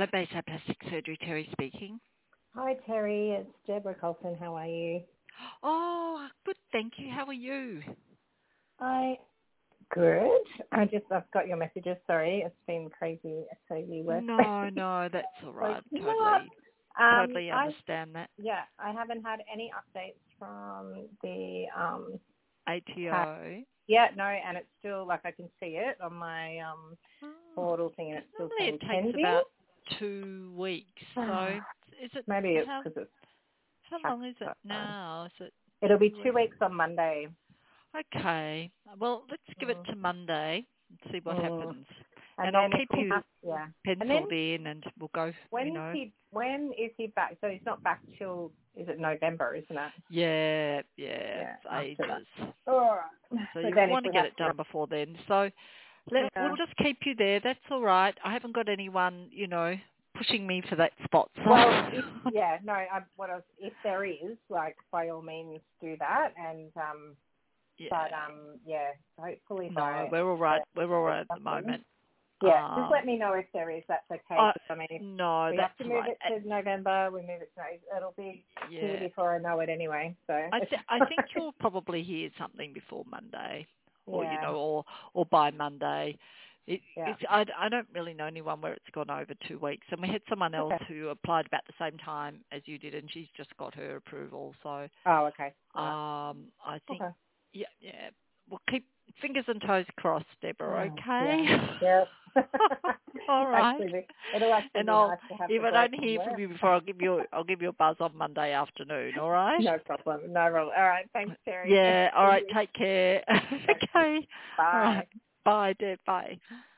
Hello, Bayside Plastic Surgery, Terry speaking. Hi, Terry. It's Deborah Colson. How are you? Oh, good, thank you. How are you? Good. I've got your messages. Sorry, it's been crazy work. No, that's all right. Totally understand that. I haven't had any updates from the ATO. and it's still like I can see it on my portal thing, and it's still Normally saying it takes pending. about 2 weeks. So is it? Maybe it's because it's. How long is it now? Is it? It'll be 2 weeks on Monday. Okay. Well, let's give it to Monday and see what happens. And I'll keep you penciled in, and we'll go. When is he back? So he's not back till, is it November, isn't it? Yeah, it's ages. All right. So you want to get it done before then. So we'll just keep you there. That's all right. I haven't got anyone, pushing me for that spot. So. Well, if there is, like, by all means do that. And, hopefully we're all right. We're all right at the moment. Yeah, just let me know if there is. That's okay. No, we that's have to move it to November. We move it to. It'll be here before I know it anyway. So I think you'll probably hear something before Monday, or or by Monday. I don't really know anyone where it's gone over 2 weeks, and we had someone else who applied about the same time as you did, and she's just got her approval. So okay. I think we'll keep fingers and toes crossed, Deborah. Okay. Yeah. All right. It'll actually and be nice to have if I don't hear from you before, I'll give you a buzz on Monday afternoon. All right. No problem. All right. Thanks, Terry. Yeah. All right. Take care. Okay. Bye. All right. Bye, Deb. Bye.